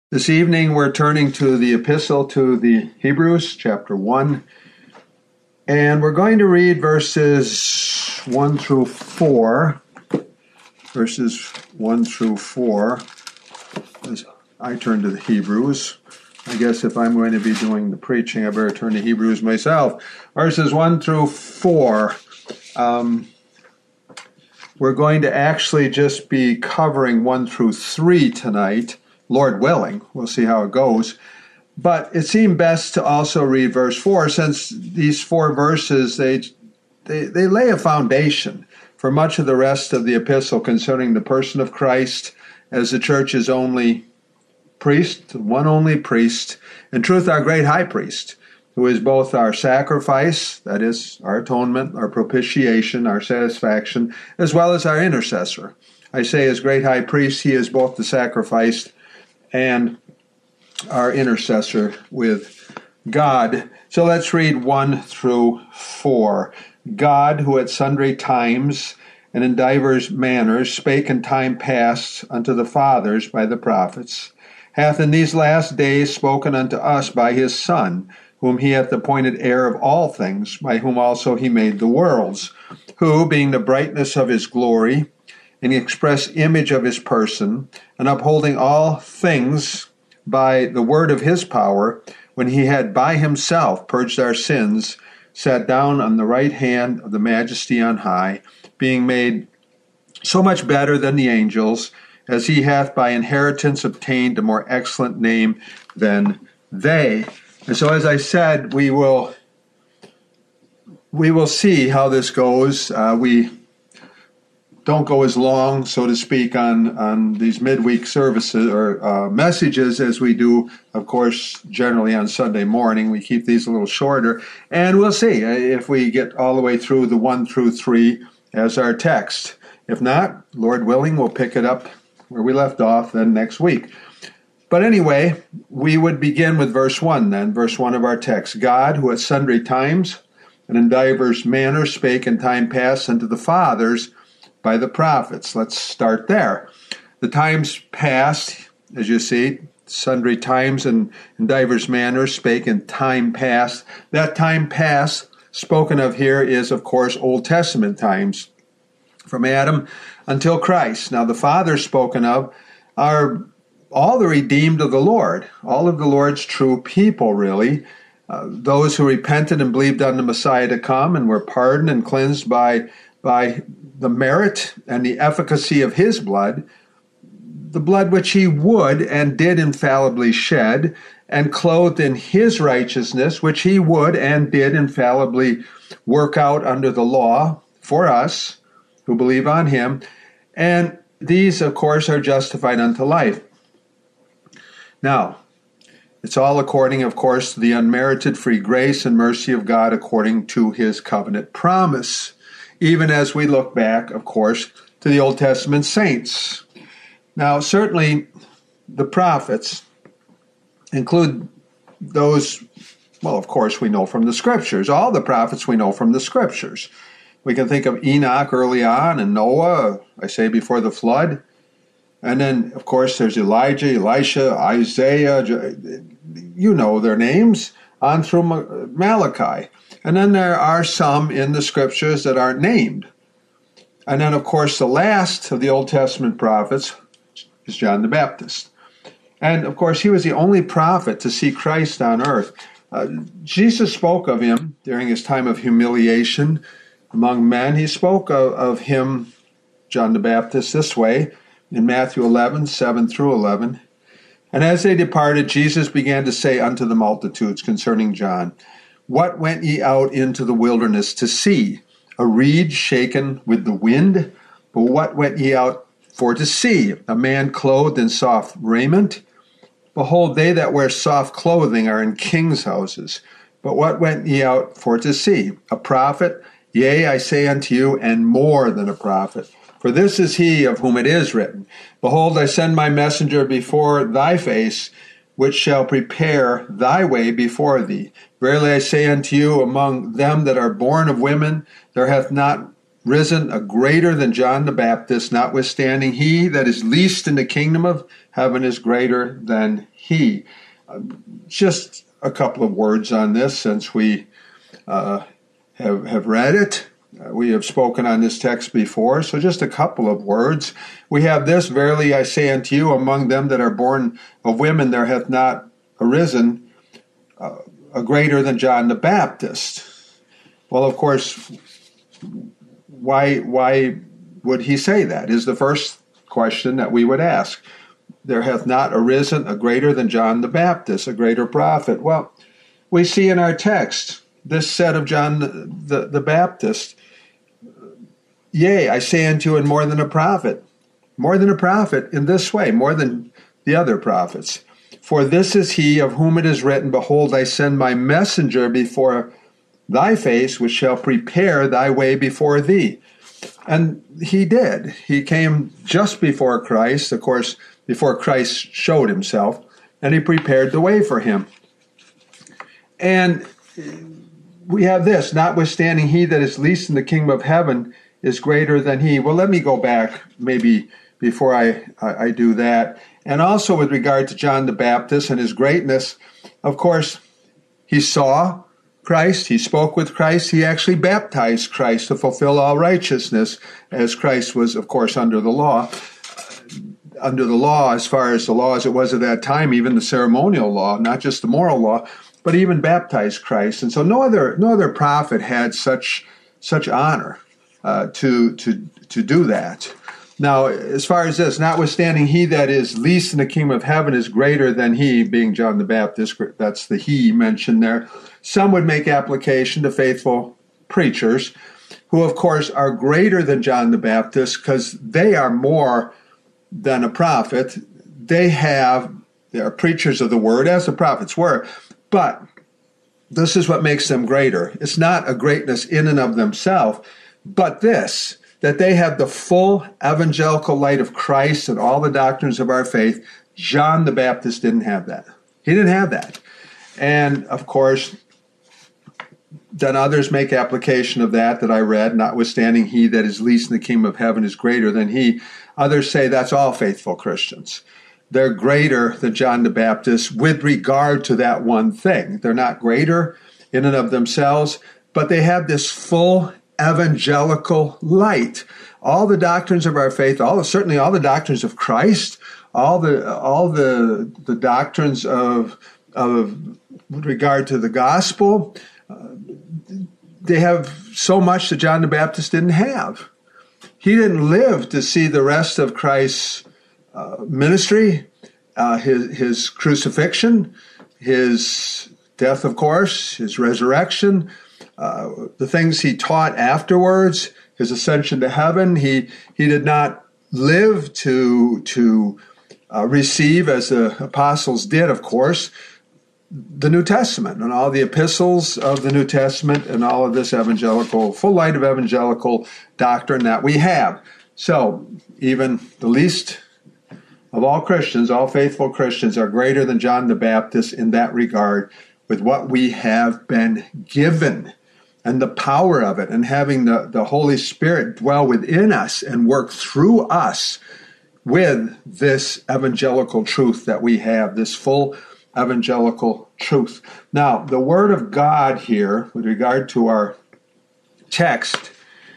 This evening we're turning to the Epistle to the Hebrews, chapter 1, and we're going to read verses 1 through 4, as I turn to the Hebrews. I guess if I'm going to be doing the preaching, I better turn to Hebrews myself. Verses 1 through 4. We're going to actually just be covering 1 through 3 tonight, Lord willing. We'll see how it goes. But it seemed best to also read verse 4, since these 4 verses, they lay a foundation for much of the rest of the epistle concerning the person of Christ as the church's only priest, one only priest, in truth our great high priest, who is both our sacrifice, that is, our atonement, our propitiation, our satisfaction, as well as our intercessor. I say as great high priest, he is both the sacrifice and our intercessor with God. So let's read 1 through 4. God, who at sundry times and in divers manners spake in time past unto the fathers by the prophets, hath in these last days spoken unto us by his Son, whom he hath appointed heir of all things, by whom also he made the worlds, who, being the brightness of his glory, and the express image of his person, and upholding all things by the word of his power, when he had by himself purged our sins, sat down on the right hand of the majesty on high, being made so much better than the angels, as he hath by inheritance obtained a more excellent name than they. And so, as I said, we will see how this goes. We don't go as long, so to speak, on these midweek services or messages as we do, of course, generally on Sunday morning. We keep these a little shorter, and we'll see if we get all the way through the 1 through 3 as our text. If not, Lord willing, we'll pick it up where we left off then next week. But anyway, we would begin with verse 1 then, verse 1 of our text. God, who at sundry times and in divers manners spake in time past unto the fathers by the prophets. Let's start there. The times past, as you see, sundry times and in divers manners spake in time past. That time past spoken of here is, of course, Old Testament times, from Adam until Christ. Now, the fathers spoken of are all the redeemed of the Lord, all of the Lord's true people, really, those who repented and believed on the Messiah to come and were pardoned and cleansed by the merit and the efficacy of his blood, the blood which he would and did infallibly shed, and clothed in his righteousness, which he would and did infallibly work out under the law for us who believe on him. And these, of course, are justified unto life. Now, it's all according, of course, to the unmerited free grace and mercy of God according to his covenant promise, even as we look back, of course, to the Old Testament saints. Now, certainly, the prophets include those, well, of course, we know from the Scriptures. All the prophets we know from the Scriptures. We can think of Enoch early on and Noah, I say before the flood. And then, of course, there's Elijah, Elisha, Isaiah, you know their names, on through Malachi. And then there are some in the Scriptures that aren't named. And then, of course, the last of the Old Testament prophets is John the Baptist. And, of course, he was the only prophet to see Christ on earth. Jesus spoke of him during his time of humiliation among men. He spoke of him, John the Baptist, this way, in Matthew 11, 7 through 11. And as they departed, Jesus began to say unto the multitudes concerning John, What went ye out into the wilderness to see? A reed shaken with the wind? But what went ye out for to see? A man clothed in soft raiment? Behold, they that wear soft clothing are in kings' houses. But what went ye out for to see? A prophet? Yea, I say unto you, and more than a prophet. For this is he of whom it is written, Behold, I send my messenger before thy face, which shall prepare thy way before thee. Verily I say unto you, among them that are born of women, there hath not risen a greater than John the Baptist, notwithstanding he that is least in the kingdom of heaven is greater than he. Just a couple of words on this since we have read it. We have spoken on this text before, so just a couple of words. We have this, verily I say unto you, among them that are born of women there hath not arisen a greater than John the Baptist. Well, of course, why would he say that is the first question that we would ask. There hath not arisen a greater than John the Baptist, a greater prophet. Well, we see in our text, this said of John the Baptist, yea, I say unto you, and more than a prophet in this way, more than the other prophets. For this is he of whom it is written, behold, I send my messenger before thy face, which shall prepare thy way before thee. And he did. He came just before Christ, of course, before Christ showed himself, and he prepared the way for him. And we have this, notwithstanding he that is least in the kingdom of heaven is greater than he. Well, let me go back maybe before I do that. And also with regard to John the Baptist and his greatness, of course, he saw Christ, he spoke with Christ, he actually baptized Christ to fulfill all righteousness, as Christ was, of course, under the law. Under the law, as far as the law as it was at that time, even the ceremonial law, not just the moral law, but even baptized Christ. And so no other prophet had such honor to do that. Now, as far as this, notwithstanding he that is least in the kingdom of heaven is greater than he, being John the Baptist, that's the he mentioned there. Some would make application to faithful preachers who, of course, are greater than John the Baptist because they are more than a prophet. They are preachers of the word, as the prophets were, but this is what makes them greater. It's not a greatness in and of themselves, but this, that they have the full evangelical light of Christ and all the doctrines of our faith. John the Baptist didn't have that. He didn't have that. And, of course, then others make application of that I read, notwithstanding he that is least in the kingdom of heaven is greater than he. Others say that's all faithful Christians. They're greater than John the Baptist with regard to that one thing. They're not greater in and of themselves, but they have this full evangelical light. All the doctrines of our faith, certainly all the doctrines of Christ, all the doctrines of with regard to the gospel, they have so much that John the Baptist didn't have. He didn't live to see the rest of Christ's ministry, his crucifixion, his death, of course, his resurrection, the things he taught afterwards, his ascension to heaven. He did not live to receive, as the apostles did, of course, the New Testament and all the epistles of the New Testament and all of this full light of evangelical doctrine that we have. So even the least of all Christians, all faithful Christians, are greater than John the Baptist in that regard with what we have been given and the power of it, and having the Holy Spirit dwell within us and work through us with this evangelical truth that we have, this full evangelical truth. Now, the Word of God here, with regard to our text,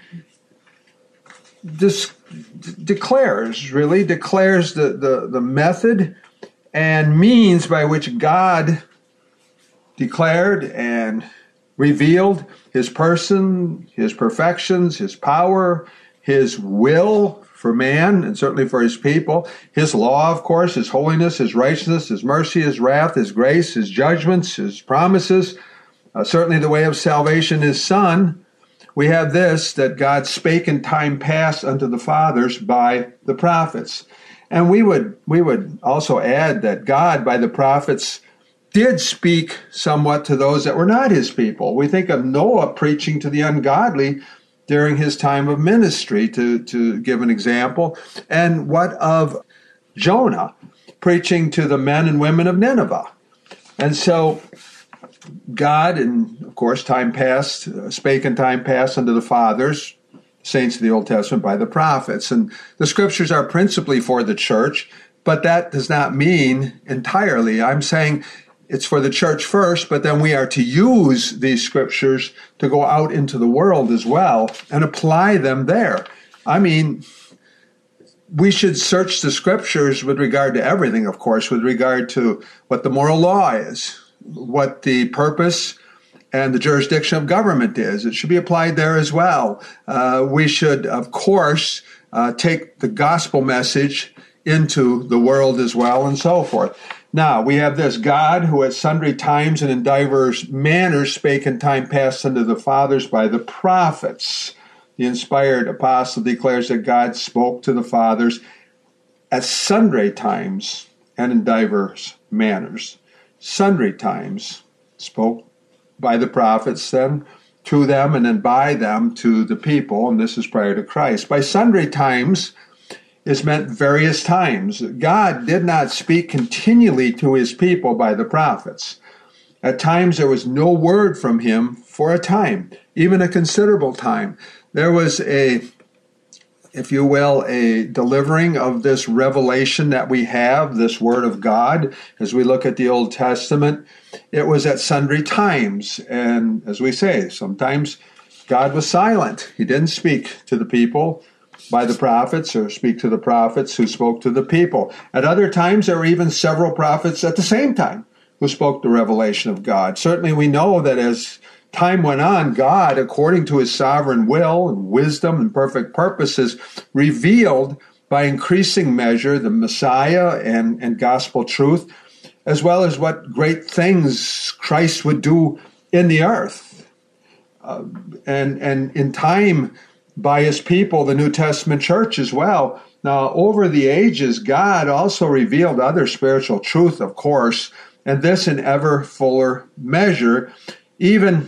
this declares the method and means by which God declared and revealed his person, his perfections, his power, his will for man, and certainly for his people, his law, of course, his holiness, his righteousness, his mercy, his wrath, his grace, his judgments, his promises, certainly the way of salvation, his Son. We have this, that God spake in time past unto the fathers by the prophets. And we would also add that God, by the prophets, did speak somewhat to those that were not his people. We think of Noah preaching to the ungodly during his time of ministry, to give an example. And what of Jonah preaching to the men and women of Nineveh? And so God, in, of course, time past, spake in time past unto the fathers, saints of the Old Testament by the prophets. And the scriptures are principally for the church, but that does not mean entirely. I'm saying it's for the church first, but then we are to use these scriptures to go out into the world as well and apply them there. I mean, we should search the scriptures with regard to everything, of course, with regard to what the moral law is, what the purpose and the jurisdiction of government is. It should be applied there as well. We should, of course, take the gospel message into the world as well, and so forth. Now, we have this God who at sundry times and in divers manners spake in time past unto the fathers by the prophets. The inspired apostle declares that God spoke to the fathers at sundry times and in divers manners. Sundry times spoke by the prophets, then to them, and then by them to the people, and this is prior to Christ. By sundry times is meant various times. God did not speak continually to his people by the prophets. At times there was no word from him for a time, even a considerable time. There was if you will, a delivering of this revelation that we have, this word of God, as we look at the Old Testament. It was at sundry times. And as we say, sometimes God was silent. He didn't speak to the people by the prophets or speak to the prophets who spoke to the people. At other times, there were even several prophets at the same time who spoke the revelation of God. Certainly we know that as time went on, God, according to his sovereign will and wisdom and perfect purposes, revealed by increasing measure the Messiah and gospel truth, as well as what great things Christ would do in the earth. And in time, by his people, the New Testament church as well. Now, over the ages, God also revealed other spiritual truth, of course, and this in ever fuller measure. Even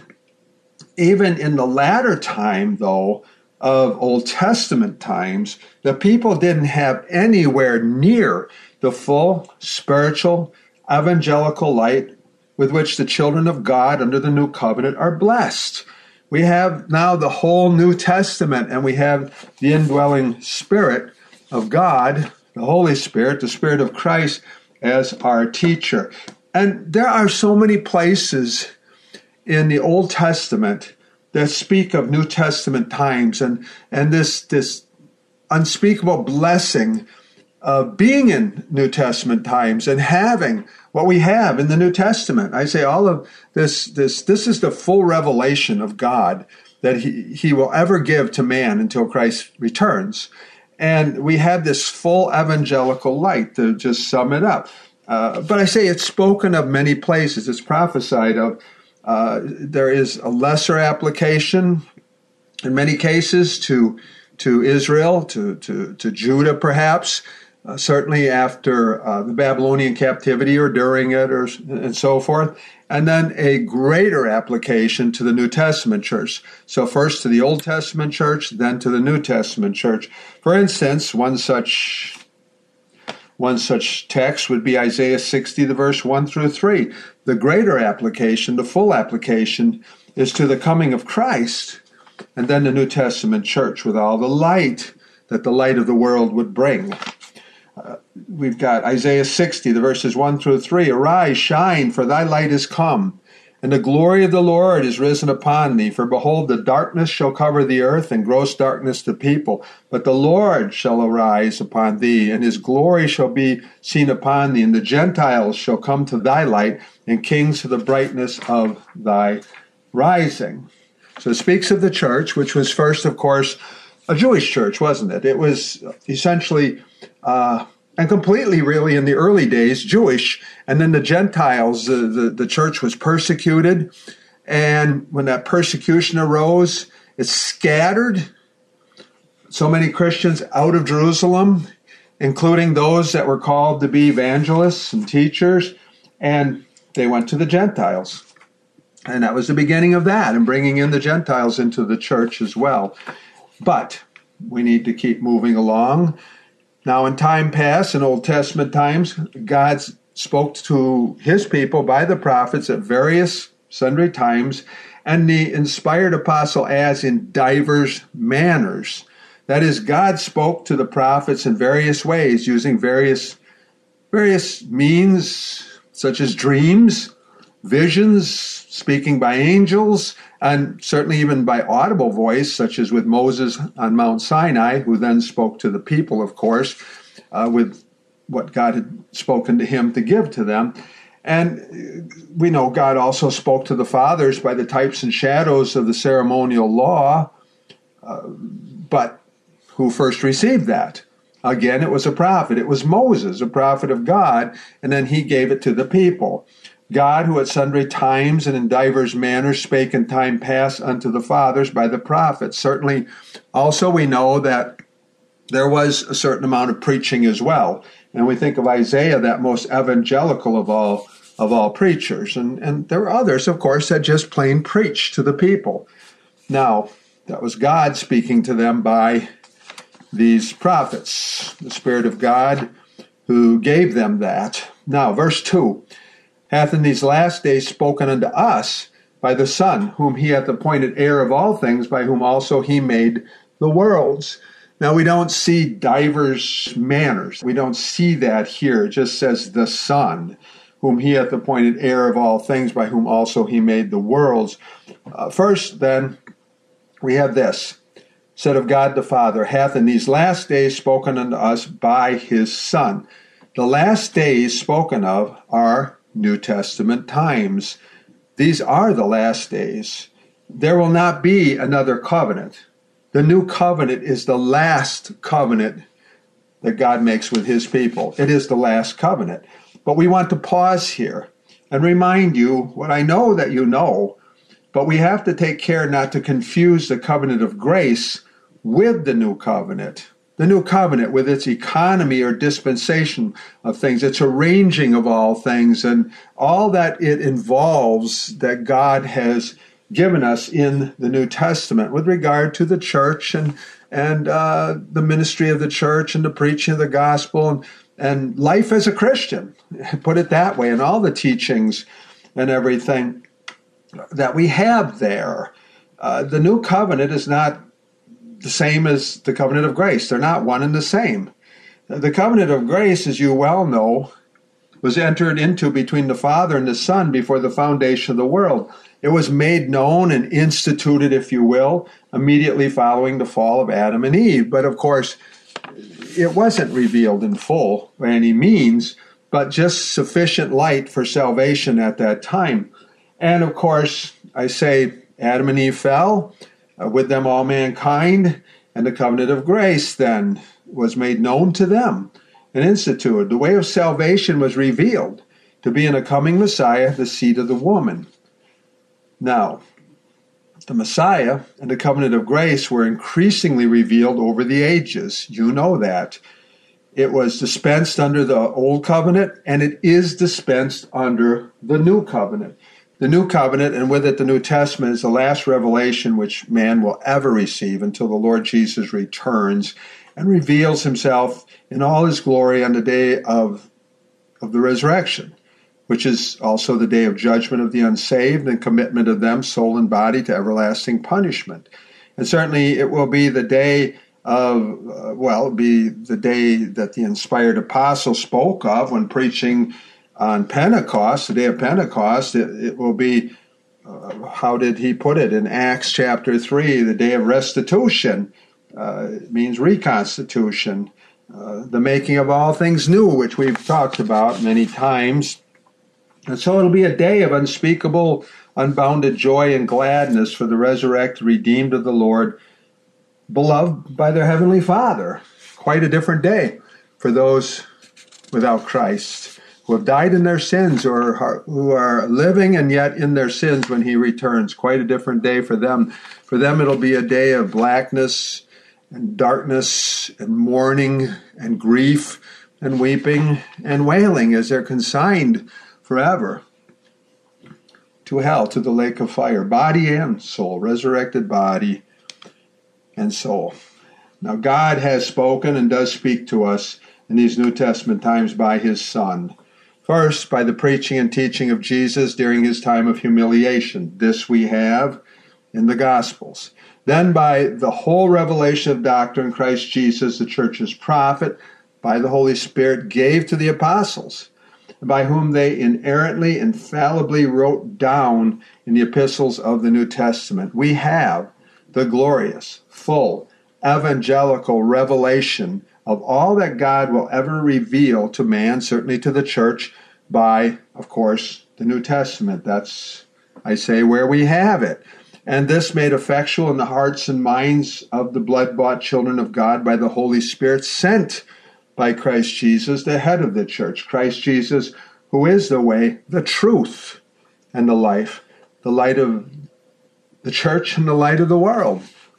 in the latter time, though, of Old Testament times, the people didn't have anywhere near the full spiritual evangelical light with which the children of God under the new covenant are blessed. We have now the whole New Testament, and we have the indwelling Spirit of God, the Holy Spirit, the Spirit of Christ, as our teacher. And there are so many places in the Old Testament that speak of New Testament times and this unspeakable blessing of being in New Testament times and having what we have in the New Testament. I say all of this is the full revelation of God that he will ever give to man until Christ returns. And we have this full evangelical light, to just sum it up. But I say it's spoken of many places. It's prophesied of. There is a lesser application in many cases to Israel, to Judah perhaps, certainly after the Babylonian captivity or during it and so forth. And then a greater application to the New Testament church. So first to the Old Testament church, then to the New Testament church. For instance, one such text would be Isaiah 60, the verse 1 through 3. The greater application, the full application, is to the coming of Christ, and then the New Testament church with all the light that the light of the world would bring. We've got Isaiah 60, the verses 1 through 3. Arise, shine, for thy light is come, and the glory of the Lord is risen upon thee. For behold, the darkness shall cover the earth, and gross darkness the people. But the Lord shall arise upon thee, and his glory shall be seen upon thee. And the Gentiles shall come to thy light, and kings to the brightness of thy rising. So it speaks of the church, which was first, of course, a Jewish church, wasn't it? It was essentially and completely, really, in the early days, Jewish. And then the Gentiles, the church was persecuted. And when that persecution arose, it scattered so many Christians out of Jerusalem, including those that were called to be evangelists and teachers. And they went to the Gentiles. And that was the beginning of that, and bringing in the Gentiles into the church as well. But we need to keep moving along. Now, in time past, in Old Testament times, God spoke to his people by the prophets at various sundry times, And the inspired apostle adds in divers manners. That is, God spoke to the prophets in various ways, using various means, such as dreams, visions, speaking by angels, and certainly even by audible voice, such as with Moses on Mount Sinai, who then spoke to the people, of course, with what God had spoken to him to give to them. And we know God also spoke to the fathers by the types and shadows of the ceremonial law, but who first received that? Again, it was a prophet. It was Moses, a prophet of God, and then he gave it to the people. God, who at sundry times and in divers manners spake in time past unto the fathers by the prophets. Certainly, also we know that there was a certain amount of preaching as well. And we think of Isaiah, that most evangelical of all preachers. And there were others, of course, that just plain preached to the people. Now, that was God speaking to them by these prophets, the Spirit of God who gave them that. Now, verse 2, hath in these last days spoken unto us by the Son, whom he hath appointed heir of all things, by whom also he made the worlds. Now, we don't see divers manners. We don't see that here. It just says the Son, whom he hath appointed heir of all things, by whom also he made the worlds. First, then, we have this. Said of God the Father, hath in these last days spoken unto us by his Son. The last days spoken of are New Testament times. These are the last days. There will not be another covenant. The new covenant is the last covenant that God makes with his people. It is the last covenant. But we want to pause here and remind you what I know that you know, but we have to take care not to confuse the covenant of grace with the new covenant. The new covenant with its economy or dispensation of things, its arranging of all things, and all that it involves that God has given us in the New Testament with regard to the church and the ministry of the church and the preaching of the gospel and life as a Christian, put it that way, and all the teachings and everything that we have there. The new covenant is not the same as the covenant of grace. They're not one and the same. The covenant of grace, as you well know, was entered into between the Father and the Son before the foundation of the world. It was made known and instituted, if you will, immediately following the fall of Adam and Eve. But of course, it wasn't revealed in full by any means, but just sufficient light for salvation at that time. And of course, I say Adam and Eve fell, with them all mankind, and the covenant of grace then was made known to them and instituted. The way of salvation was revealed to be in a coming Messiah, the seed of the woman. Now, the Messiah and the covenant of grace were increasingly revealed over the ages. You know that. It was dispensed under the old covenant, and it is dispensed under the new covenant. The new covenant, and with it the New Testament, is the last revelation which man will ever receive until the Lord Jesus returns and reveals himself in all his glory on the day of the resurrection, which is also the day of judgment of the unsaved and commitment of them, soul and body, to everlasting punishment. And certainly it will be the day be the day that the inspired apostle spoke of when preaching on Pentecost, the day of Pentecost. It will be, how did he put it in Acts chapter 3, the day of restitution. It means reconstitution, the making of all things new, which we've talked about many times. And so it'll be a day of unspeakable, unbounded joy and gladness for the resurrected, redeemed of the Lord, beloved by their Heavenly Father. Quite a different day for those without Christ, who have died in their sins or who are living and yet in their sins when he returns. Quite a different day for them. For them, it'll be a day of blackness and darkness and mourning and grief and weeping and wailing as they're consigned forever to hell, to the lake of fire, body and soul, resurrected body and soul. Now, God has spoken and does speak to us in these New Testament times by his Son. First, by the preaching and teaching of Jesus during his time of humiliation. This we have in the Gospels. Then by the whole revelation of doctrine, Christ Jesus, the church's prophet, by the Holy Spirit, gave to the apostles, by whom they inerrantly, infallibly wrote down in the epistles of the New Testament. We have the glorious, full, evangelical revelation of all that God will ever reveal to man, certainly to the church, by, of course, the New Testament. That's, I say, where we have it. And this made effectual in the hearts and minds of the blood-bought children of God by the Holy Spirit, sent by Christ Jesus, the head of the church. Christ Jesus, who is the way, the truth, and the life, the light of the church and the light of the world.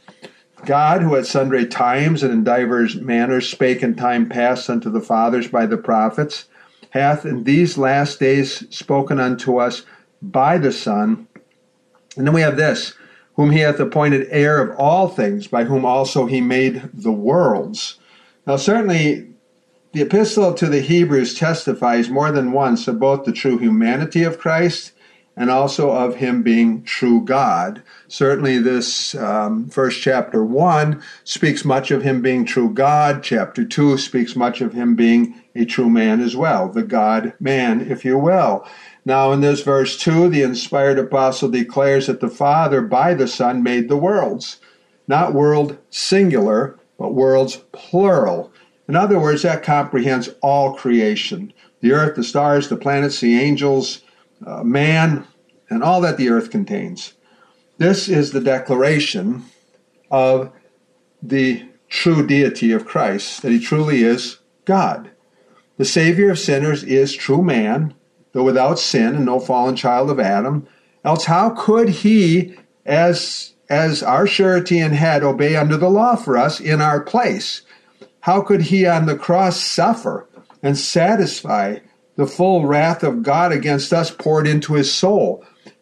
God, who at sundry times and in divers manners spake in time past unto the fathers by the prophets, hath in these last days spoken unto us by the Son. And then we have this, whom he hath appointed heir of all things, by whom also he made the worlds. Now certainly the epistle to the Hebrews testifies more than once of both the true humanity of Christ and also of him being true God. Certainly this first chapter 1 speaks much of him being true God. Chapter 2 speaks much of him being a true man as well, the God-man, if you will. Now in this verse 2, the inspired apostle declares that the Father by the Son made the worlds. Not world singular, but worlds plural. In other words, that comprehends all creation. The earth, the stars, the planets, the angels, man, and all that the earth contains. This is the declaration of the true deity of Christ, that he truly is God. The Savior of sinners is true man, though without sin and no fallen child of Adam. Else how could he, as our surety and head, obey under the law for us in our place? How could he on the cross suffer and satisfy the full wrath of God against us poured into his soul,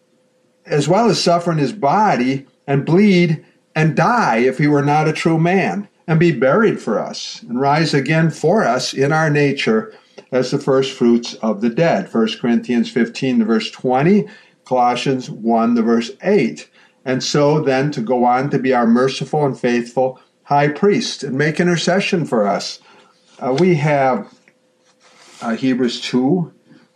as well as suffer in his body and bleed and die if he were not a true man, and be buried for us and rise again for us in our nature as the first fruits of the dead? 1 Corinthians 15, the verse 20, Colossians 1, the verse 8. And so then to go on to be our merciful and faithful high priest and make intercession for us. We have Hebrews 2,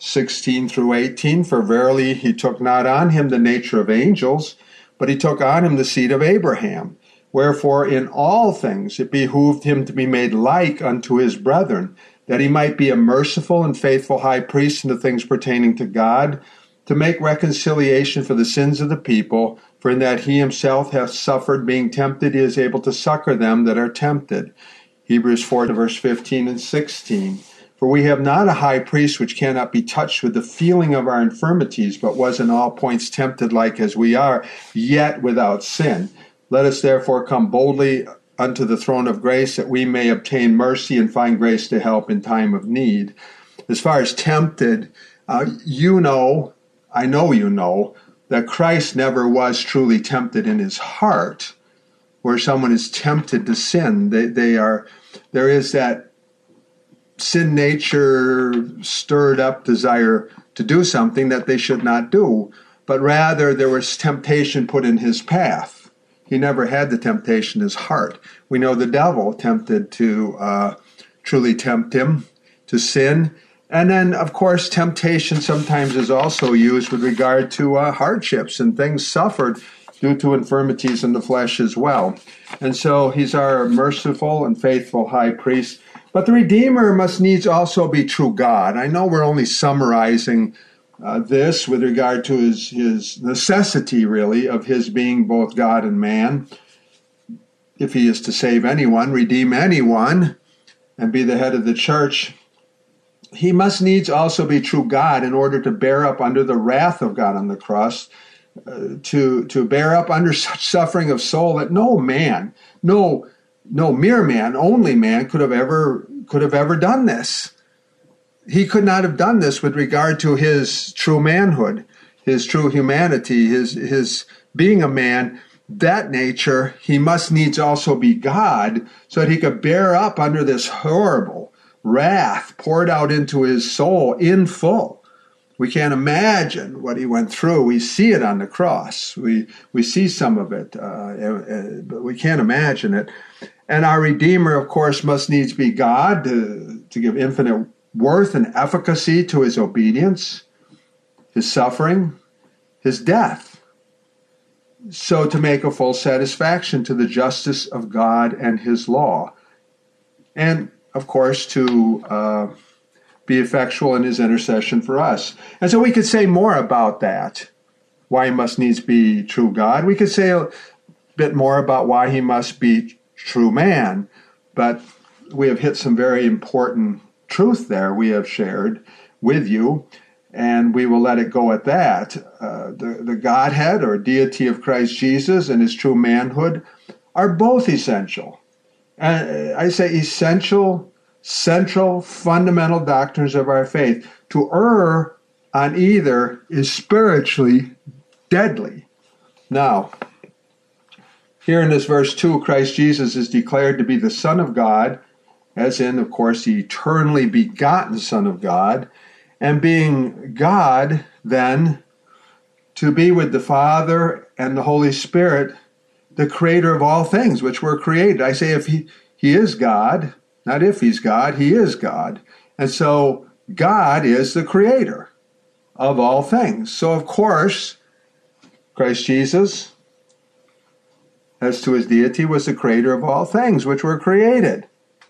16 through 18, for verily he took not on him the nature of angels, but he took on him the seed of Abraham. Wherefore in all things it behooved him to be made like unto his brethren, that he might be a merciful and faithful high priest in the things pertaining to God, to make reconciliation for the sins of the people, for in that he himself hath suffered, being tempted, he is able to succor them that are tempted. Hebrews 4, verse 15 and 16. For we have not a high priest which cannot be touched with the feeling of our infirmities, but was in all points tempted like as we are, yet without sin. Let us therefore come boldly unto the throne of grace, that we may obtain mercy and find grace to help in time of need. As far as tempted, I know you know, that Christ never was truly tempted in his heart, where someone is tempted to sin. There is that sin nature stirred up desire to do something that they should not do, but rather there was temptation put in his path. He never had the temptation in his heart. We know the devil attempted to truly tempt him to sin. And then, of course, temptation sometimes is also used with regard to hardships and things suffered due to infirmities in the flesh as well. And so he's our merciful and faithful high priest. But the Redeemer must needs also be true God. I know we're only summarizing this with regard to his necessity, really, of his being both God and man. If he is to save anyone, redeem anyone, and be the head of the church, he must needs also be true God in order to bear up under the wrath of God on the cross, to bear up under such suffering of soul that no man, no mere man, only man could have ever done this. He could not have done this with regard to his true manhood, his true humanity, his being a man. That nature, he must needs also be God, so that he could bear up under this horrible wrath poured out into his soul in full. We can't imagine what he went through. We see it on the cross. We see some of it, but we can't imagine it. And our Redeemer, of course, must needs be God to give infinite worth and efficacy to his obedience, his suffering, his death, so to make a full satisfaction to the justice of God and his law. And, of course, to be effectual in his intercession for us. And so we could say more about that, why he must needs be true God. We could say a bit more about why he must be true man, but we have hit some very important truth there we have shared with you, and we will let it go at that. The Godhead or deity of Christ Jesus and his true manhood are both essential. I say essential, central, fundamental doctrines of our faith. To err on either is spiritually deadly. Now, here in this verse 2, Christ Jesus is declared to be the Son of God, as in, of course, the eternally begotten Son of God, and being God, then, to be with the Father and the Holy Spirit, the creator of all things which were created. I say if he is God, not if he's God, he is God. And so God is the creator of all things. So, of course, Christ Jesus, as to his deity, was the creator of all things which were created.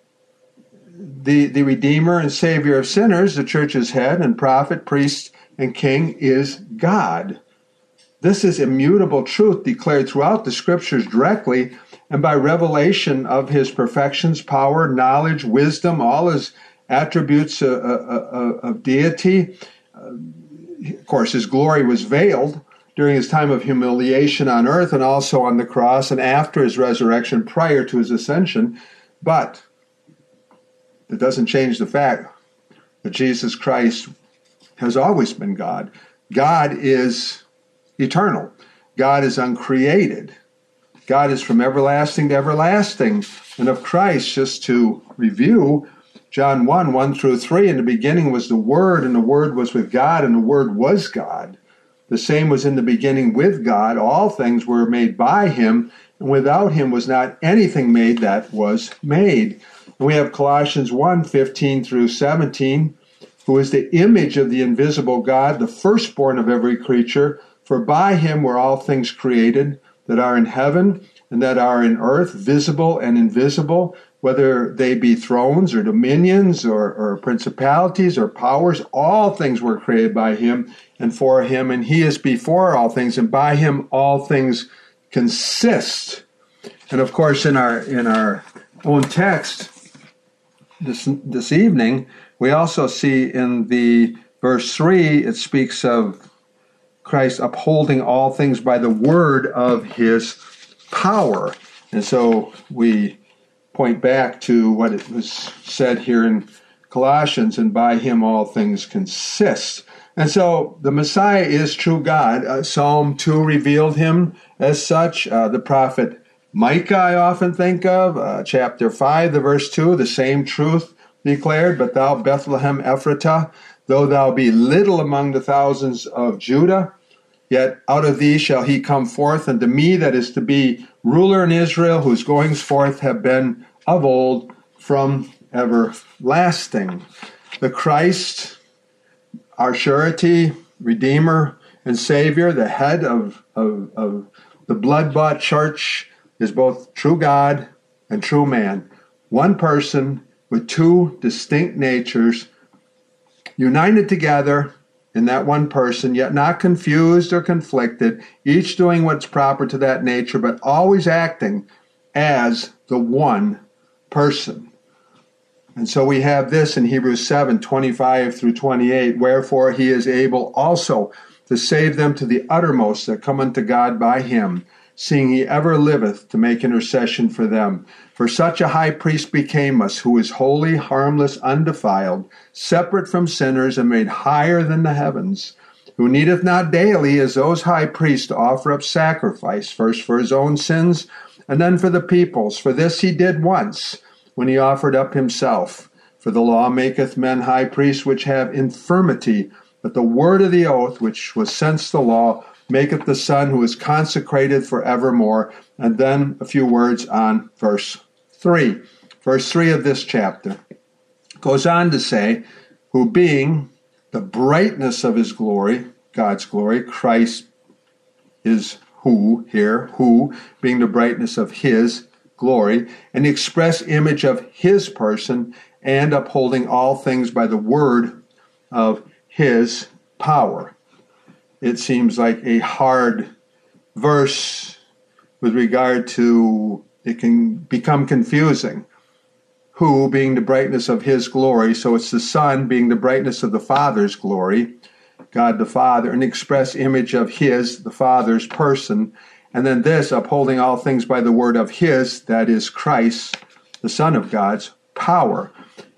The Redeemer and Savior of sinners, the church's head and prophet, priest, and king, is God. This is immutable truth declared throughout the Scriptures directly and by revelation of his perfections, power, knowledge, wisdom, all his attributes of deity. Of course, his glory was veiled during his time of humiliation on earth and also on the cross and after his resurrection prior to his ascension. But it doesn't change the fact that Jesus Christ has always been God. God is eternal. God is uncreated. God is from everlasting to everlasting. And of Christ, just to review, John 1 through 3, in the beginning was the Word, and the Word was with God, and the Word was God. The same was in the beginning with God. All things were made by him, and without him was not anything made that was made. And we have Colossians 1:15 through 17, who is the image of the invisible God, the firstborn of every creature. For by him were all things created, that are in heaven and that are in earth, visible and invisible, whether they be thrones or dominions or principalities or powers. All things were created by him and for him, and he is before all things, and by him all things consist. And of course, in our own text this evening, we also see in the verse 3, it speaks of Christ upholding all things by the word of his power. And so we point back to what it was said here in Colossians, and by him all things consist. And so the Messiah is true God. Psalm 2 revealed him as such. The prophet Micah, I often think of, chapter 5, the verse 2, the same truth declared, but thou, Bethlehem Ephratah, though thou be little among the thousands of Judah, yet out of thee shall he come forth, and to me that is to be ruler in Israel, whose goings forth have been of old, from everlasting. The Christ, our surety, Redeemer, and Savior, the head of the blood-bought church, is both true God and true man. One person with two distinct natures, united together in that one person, yet not confused or conflicted, each doing what's proper to that nature, but always acting as the one person. And so we have this in Hebrews 7:25 through 28, wherefore he is able also to save them to the uttermost that come unto God by him, seeing he ever liveth to make intercession for them. For such a high priest became us, who is holy, harmless, undefiled, separate from sinners, and made higher than the heavens, who needeth not daily, as those high priests, to offer up sacrifice, first for his own sins, and then for the people's. For this he did once, when he offered up himself. For the law maketh men high priests which have infirmity, but the word of the oath, which was since the law, maketh the Son who is consecrated forevermore. And then a few words on verse 3. Verse 3 of this chapter goes on to say, who being the brightness of his glory, God's glory, Christ is who here, who being the brightness of his glory, and the express image of his person, and upholding all things by the word of his power. It seems like a hard verse with regard to, it can become confusing. Who being the brightness of his glory, so it's the Son being the brightness of the Father's glory, God the Father, an express image of his, the Father's person, and then this, upholding all things by the word of his, that is Christ, the Son of God's power.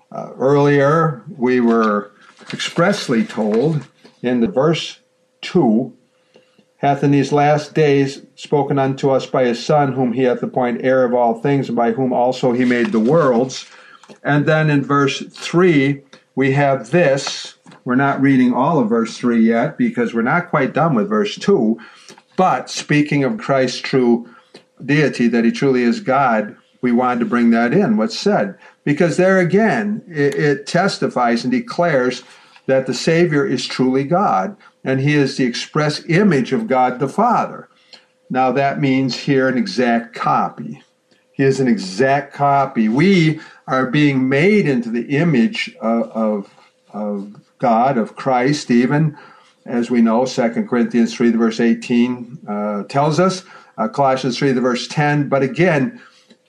Earlier, we were expressly told in the verse 2, hath in these last days spoken unto us by his Son, whom he hath appointed heir of all things, and by whom also he made the worlds. And then in verse 3, we have this. We're not reading all of verse 3 yet, because we're not quite done with verse 2. But speaking of Christ's true deity, that he truly is God, we wanted to bring that in, what's said. Because there again, it testifies and declares that the Savior is truly God, and he is the express image of God the Father. Now that means here an exact copy. He is an exact copy. We are being made into the image of God, of Christ, even, as we know, 2 Corinthians 3, verse 18 tells us, Colossians 3, verse 10. But again,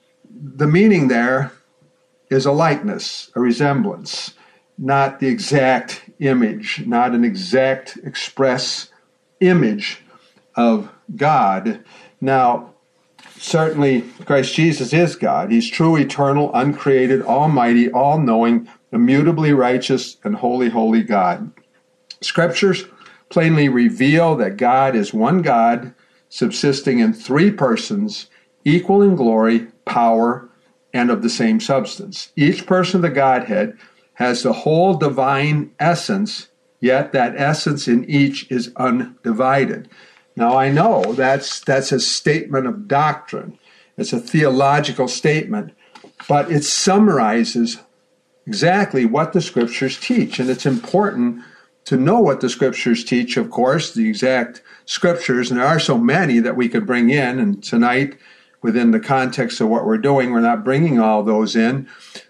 the meaning there is a likeness, a resemblance, not the exact image, not an exact express image of God. Now, certainly Christ Jesus is God. He's true, eternal, uncreated, almighty, all-knowing, immutably righteous, and holy, holy God. Scriptures plainly reveal that God is one God, subsisting in three persons, equal in glory, power, and of the same substance. Each person of the Godhead has the whole divine essence, yet that essence in each is undivided. Now I know that's a statement of doctrine. It's a theological statement, but it summarizes exactly what the Scriptures teach. And it's important to know what the Scriptures teach, of course, the exact Scriptures, and there are so many that we could bring in, and tonight, within the context of what we're doing, we're not bringing all those in.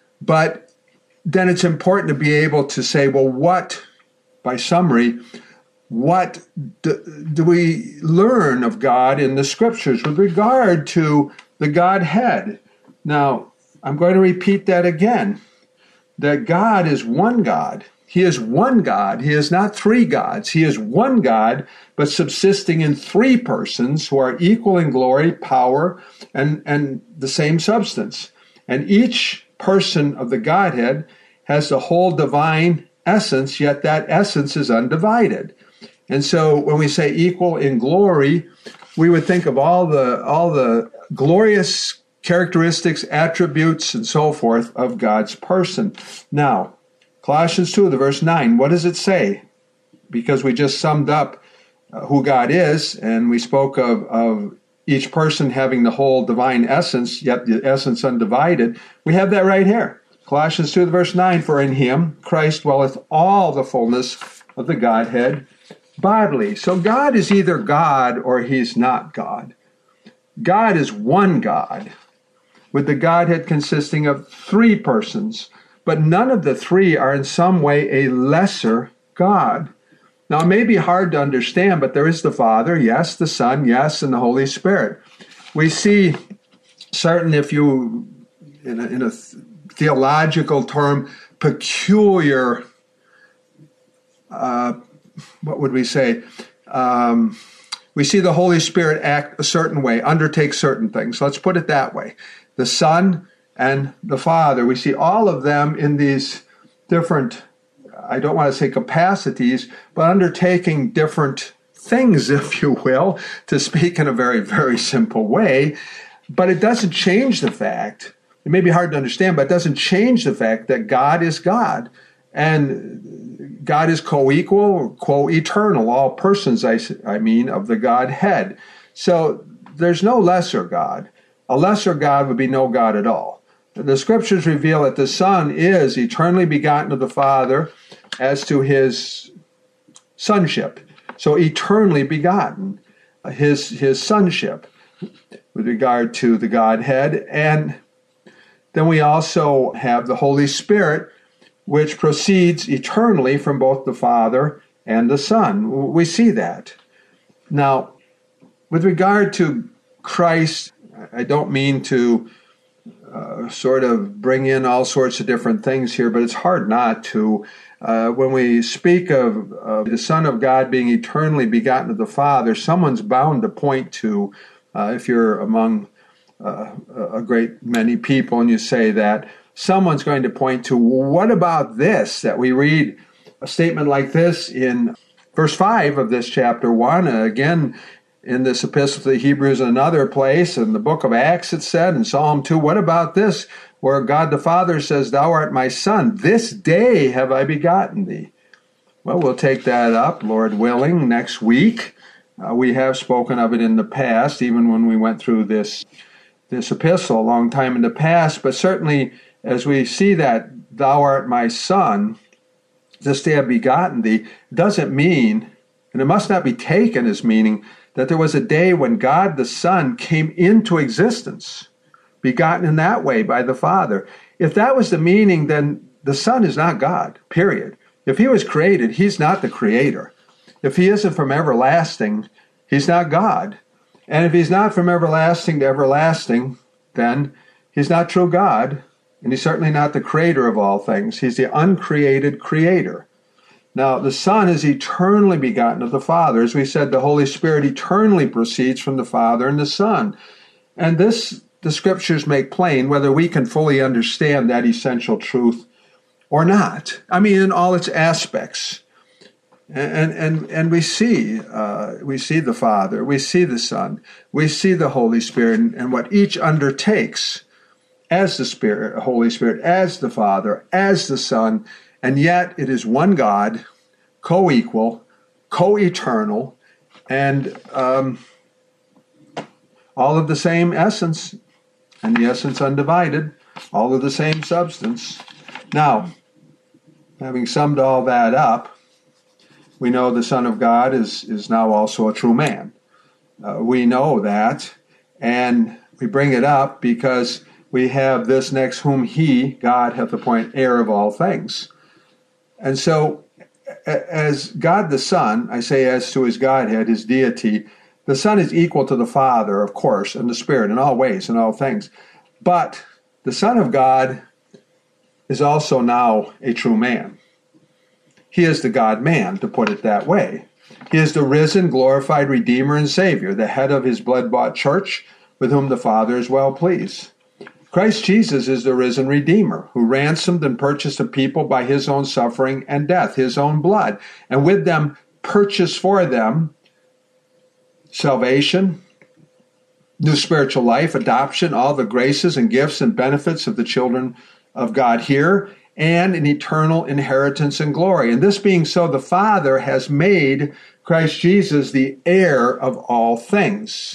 But then it's important to be able to say, well, what, by summary, what do we learn of God in the Scriptures with regard to the Godhead? Now, I'm going to repeat that again, that God is one God. He is one God. He is not three gods. He is one God, but subsisting in three persons who are equal in glory, power, and the same substance. And each person of the Godhead has the whole divine essence, yet that essence is undivided. And so when we say equal in glory, we would think of all the glorious characteristics, attributes, and so forth of God's person. Now, Colossians 2, the verse 9, what does it say? Because we just summed up who God is, and we spoke of each person having the whole divine essence, yet the essence undivided. We have that right here. Colossians 2, the verse 9, for in him Christ dwelleth all the fullness of the Godhead bodily. So God is either God or he's not God. God is one God, with the Godhead consisting of three persons, but none of the three are in some way a lesser God. Now, it may be hard to understand, but there is the Father, yes, the Son, yes, and the Holy Spirit. We see certain, if you, in a theological term, peculiar, what would we say? We see the Holy Spirit act a certain way, undertake certain things. Let's put it that way. The Son and the Father, we see all of them in these different, I don't want to say capacities, but undertaking different things, if you will, to speak in a very, very simple way. But it doesn't change the fact It may be hard to understand, but it doesn't change the fact that God is God. And God is co-equal, co-eternal, all persons, I mean, of the Godhead. So there's no lesser God. A lesser God would be no God at all. The Scriptures reveal that the Son is eternally begotten of the Father as to his sonship. So eternally begotten, his sonship with regard to the Godhead. And then we also have the Holy Spirit, which proceeds eternally from both the Father and the Son. We see that. Now, with regard to Christ, I don't mean to sort of bring in all sorts of different things here, but it's hard not to. When we speak of the Son of God being eternally begotten of the Father, someone's bound to point to, if you're among a great many people and you say that, someone's going to point to, what about this? That we read a statement like this in verse 5 of this chapter 1, again in this epistle to the Hebrews in another place, in the book of Acts it said, in Psalm 2, what about this, where God the Father says, thou art my Son, this day have I begotten thee. Well, we'll take that up, Lord willing, next week. We have spoken of it in the past, even when we went through this epistle a long time in the past, but certainly as we see that thou art my Son, this day I have begotten thee, doesn't mean, and it must not be taken as meaning, that there was a day when God the Son came into existence, begotten in that way by the Father. If that was the meaning, then the Son is not God, period. If he was created, he's not the creator. If he isn't from everlasting, he's not God. And if he's not from everlasting to everlasting, then he's not true God, and he's certainly not the creator of all things. He's the uncreated creator. Now, the Son is eternally begotten of the Father. As we said, the Holy Spirit eternally proceeds from the Father and the Son. And this, the Scriptures make plain, whether we can fully understand that essential truth or not. I mean, in all its aspects. And we see the Father, we see the Son, we see the Holy Spirit, and what each undertakes as the Spirit, Holy Spirit, as the Father, as the Son, and yet it is one God, co-equal, co-eternal, and all of the same essence, and the essence undivided, all of the same substance. Now, having summed all that up, we know the Son of God is now also a true man. We know that, and we bring it up because we have this next, whom he, God, hath appointed heir of all things. And so, as God the Son, I say as to his Godhead, his deity, the Son is equal to the Father, of course, and the Spirit in all ways, in all things. But the Son of God is also now a true man. He is the God-man, to put it that way. He is the risen, glorified Redeemer and Savior, the head of his blood-bought church, with whom the Father is well pleased. Christ Jesus is the risen Redeemer, who ransomed and purchased a people by his own suffering and death, his own blood, and with them purchased for them salvation, new spiritual life, adoption, all the graces and gifts and benefits of the children of God here, and an eternal inheritance and glory. And this being so, the Father has made Christ Jesus the heir of all things.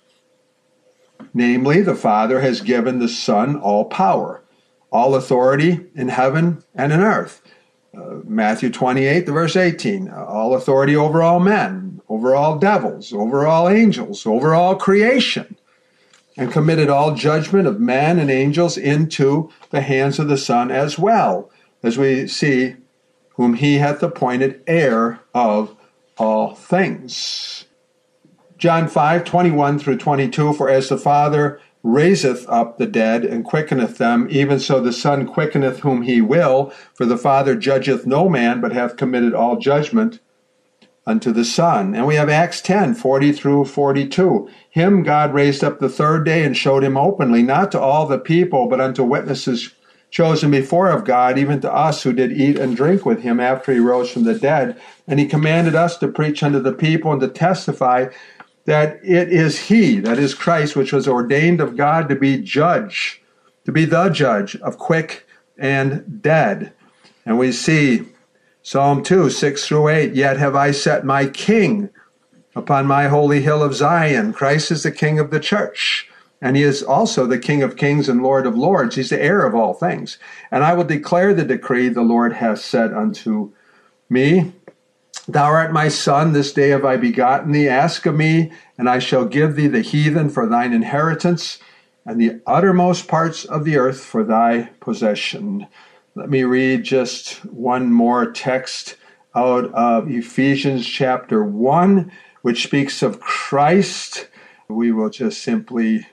Namely, the Father has given the Son all power, all authority in heaven and in earth. Matthew 28, verse 18, all authority over all men, over all devils, over all angels, over all creation, and committed all judgment of men and angels into the hands of the Son as well, as we see, whom he hath appointed heir of all things. John 5, 21 through 22, for as the Father raiseth up the dead and quickeneth them, even so the Son quickeneth whom he will, for the Father judgeth no man, but hath committed all judgment unto the Son. And we have Acts 10, 40 through 42. Him God raised up the third day and showed him openly, not to all the people, but unto witnesses chosen before of God, even to us who did eat and drink with him after he rose from the dead. And he commanded us to preach unto the people and to testify that it is he, that is Christ, which was ordained of God to be judge to be the judge of quick and dead. And we see Psalm 2, 6 through 8, yet have I set my king upon my holy hill of Zion. Christ is the king of the church, and he is also the King of kings and Lord of lords. He's the heir of all things. And I will declare the decree the Lord hath said unto me, thou art my son, this day have I begotten thee. Ask of me, and I shall give thee the heathen for thine inheritance, and the uttermost parts of the earth for thy possession. Let me read just one more text out of Ephesians chapter 1, which speaks of Christ. We will just simply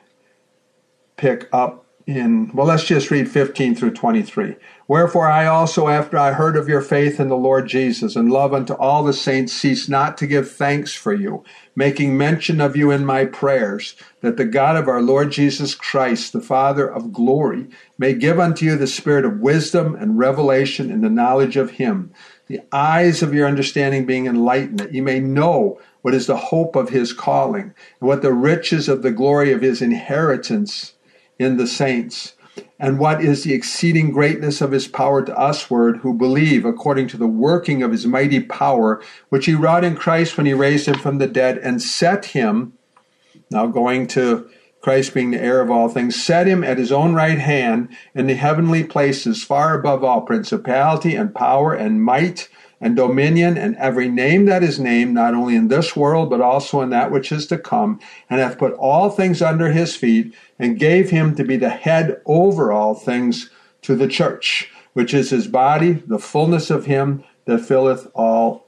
pick up let's just read 15 through 23. Wherefore I also, after I heard of your faith in the Lord Jesus and love unto all the saints, cease not to give thanks for you, making mention of you in my prayers, that the God of our Lord Jesus Christ, the Father of glory, may give unto you the spirit of wisdom and revelation in the knowledge of him, the eyes of your understanding being enlightened, that ye may know what is the hope of his calling, and what the riches of the glory of his inheritance in the saints, and what is the exceeding greatness of his power to usward who believe, according to the working of his mighty power, which he wrought in Christ when he raised him from the dead and set him, now going to Christ being the heir of all things, set him at his own right hand in the heavenly places, far above all principality and power and might and dominion and every name that is named, not only in this world, but also in that which is to come, and hath put all things under his feet, and gave him to be the head over all things to the church, which is his body, the fullness of him that filleth all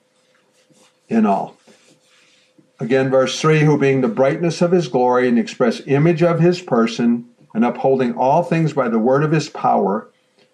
in all. Again, verse 3, who being the brightness of his glory and express image of his person, and upholding all things by the word of his power.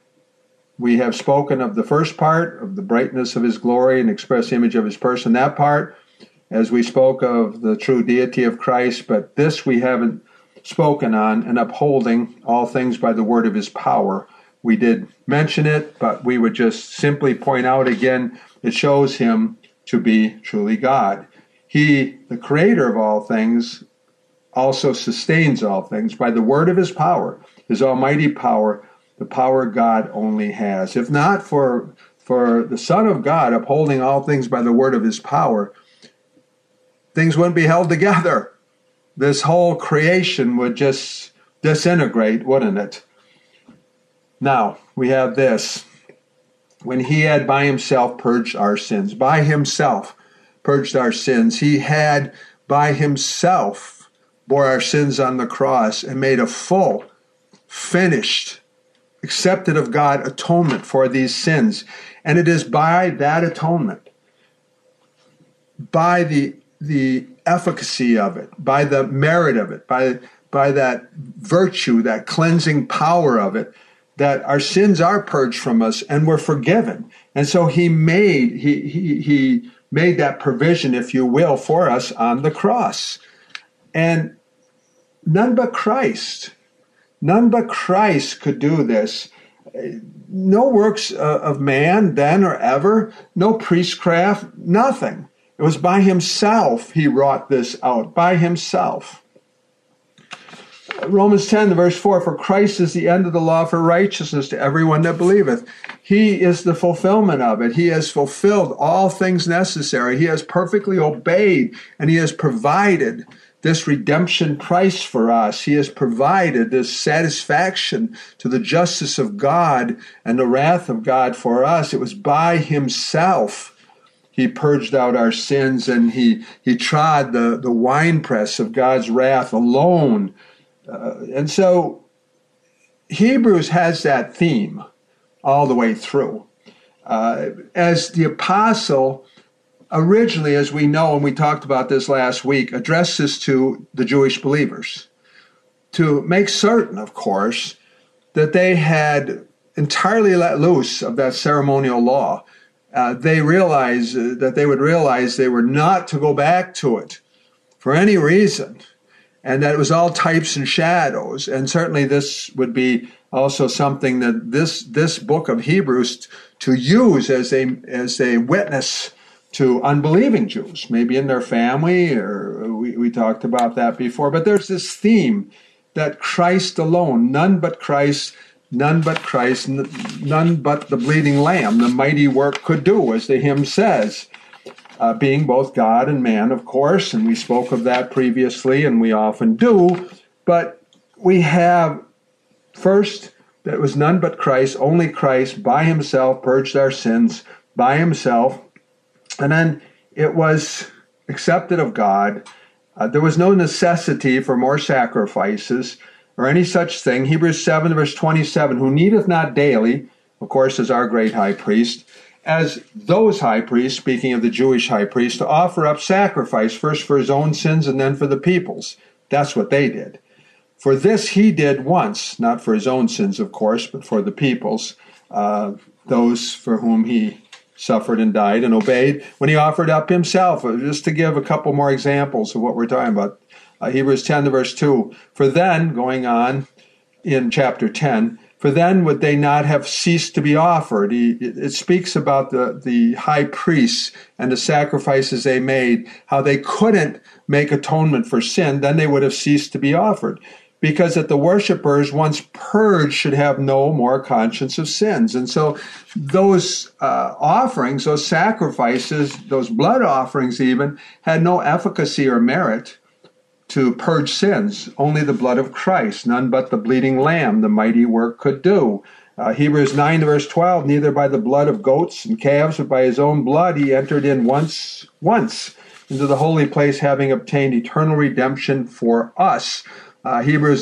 We have spoken of the first part, of the brightness of his glory and express image of his person, that part, as we spoke of the true deity of Christ, but this we haven't spoken on, and upholding all things by the word of his power. We did mention it, but we would just simply point out again, it shows him to be truly God. He, the creator of all things, also sustains all things by the word of his power, his almighty power, the power God only has. If not for the Son of God upholding all things by the word of his power, things wouldn't be held together. This whole creation would just disintegrate, wouldn't it? Now, we have this. When he had by himself purged our sins, by himself purged our sins, he had by himself bore our sins on the cross and made a full, finished, accepted of God atonement for these sins. And it is by that atonement, by the efficacy of it, by the merit of it, by that virtue, that cleansing power of it, that our sins are purged from us and we're forgiven. And so he made that provision, if you will, for us on the cross. And none but Christ could do this. No works of man then or ever, no priestcraft, nothing. It was by himself he wrought this out, by himself. Romans 10, verse 4, for Christ is the end of the law for righteousness to everyone that believeth. He is the fulfillment of it. He has fulfilled all things necessary. He has perfectly obeyed, and he has provided this redemption price for us. He has provided this satisfaction to the justice of God and the wrath of God for us. It was by himself he purged out our sins, and he trod the winepress of God's wrath alone. And so Hebrews has that theme all the way through. As the apostle originally, as we know, and we talked about this last week, addressed this to the Jewish believers to make certain, of course, that they had entirely let loose of that ceremonial law. They realized that they would realize they were not to go back to it for any reason, and that it was all types and shadows. And certainly this would be also something that this book of Hebrews to use as a witness to unbelieving Jews, maybe in their family, or we talked about that before. But there's this theme that Christ alone, none but Christ, none but Christ, none but the bleeding lamb, the mighty work could do, as the hymn says, being both God and man, of course, and we spoke of that previously, and we often do, but we have first that it was none but Christ, only Christ by himself purged our sins by himself, and then it was accepted of God. There was no necessity for more sacrifices or any such thing. Hebrews 7, verse 27, who needeth not daily, of course, as our great high priest, as those high priests, speaking of the Jewish high priest, to offer up sacrifice, first for his own sins and then for the people's. That's what they did. For this he did once, not for his own sins, of course, but for the people's, those for whom he suffered and died and obeyed when he offered up himself. Just to give a couple more examples of what we're talking about. Hebrews 10 verse 2, for then, going on in chapter 10, for then would they not have ceased to be offered. It speaks about the high priests and the sacrifices they made, how they couldn't make atonement for sin, then they would have ceased to be offered. Because that the worshipers, once purged, should have no more conscience of sins. And so those offerings, those sacrifices, those blood offerings even, had no efficacy or merit to purge sins. Only the blood of Christ, none but the bleeding lamb, the mighty work could do. Hebrews 9 verse 12, neither by the blood of goats and calves, but by his own blood he entered in once into the holy place, having obtained eternal redemption for us. Hebrews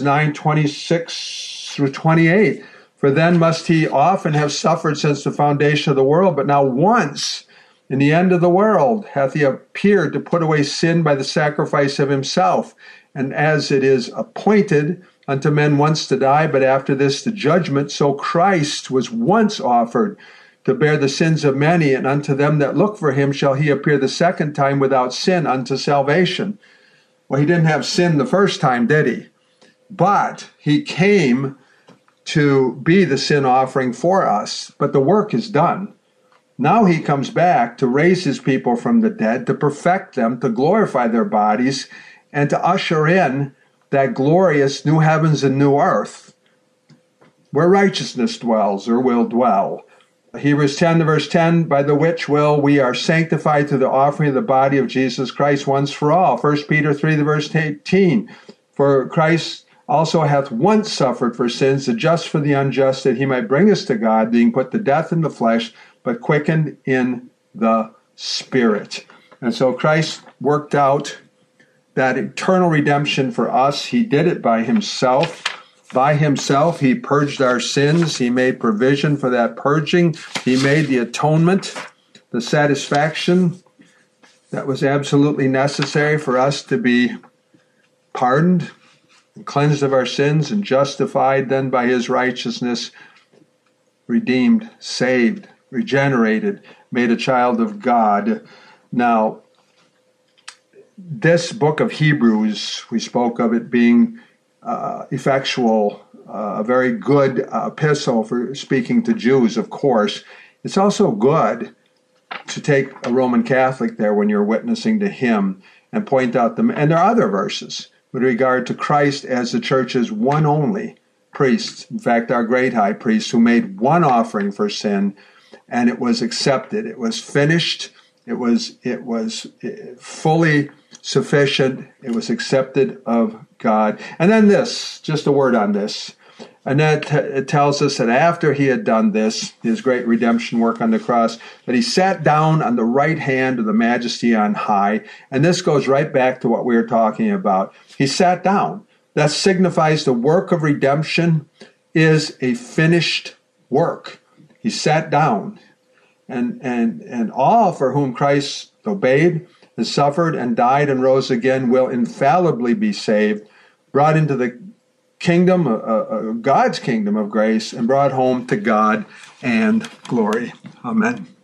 9:26 through 28. For then must he often have suffered since the foundation of the world, but now once in the end of the world hath he appeared to put away sin by the sacrifice of himself. And as it is appointed unto men once to die, but after this the judgment, so Christ was once offered to bear the sins of many, and unto them that look for him shall he appear the second time without sin unto salvation. Well, he didn't have sin the first time, did he? But he came to be the sin offering for us. But the work is done. Now he comes back to raise his people from the dead, to perfect them, to glorify their bodies, and to usher in that glorious new heavens and new earth, where righteousness dwells or will dwell. Hebrews 10 verse 10, by the which will we are sanctified through the offering of the body of Jesus Christ once for all. 1 Peter 3 verse 18, for Christ also hath once suffered for sins, the just for the unjust, that he might bring us to God, being put to death in the flesh, but quickened in the Spirit. And so Christ worked out that eternal redemption for us. He did it by himself. By himself, he purged our sins. He made provision for that purging. He made the atonement, the satisfaction that was absolutely necessary for us to be pardoned, and cleansed of our sins, and justified then by his righteousness, redeemed, saved, regenerated, made a child of God. Now, this book of Hebrews, we spoke of it being effectual, a very good epistle for speaking to Jews, of course. It's also good to take a Roman Catholic there when you're witnessing to him and point out them. And there are other verses with regard to Christ as the church's one only priest. In fact, our great high priest who made one offering for sin, and it was accepted. It was finished. It was fully sufficient. It was accepted of God. And then this, just a word on this. And that it tells us that after he had done this, his great redemption work on the cross, that he sat down on the right hand of the Majesty on high. And this goes right back to what we were talking about. He sat down. That signifies the work of redemption is a finished work. He sat down. And all for whom Christ obeyed and suffered and died and rose again will infallibly be saved, brought into the kingdom, God's kingdom of grace, and brought home to God and glory. Amen.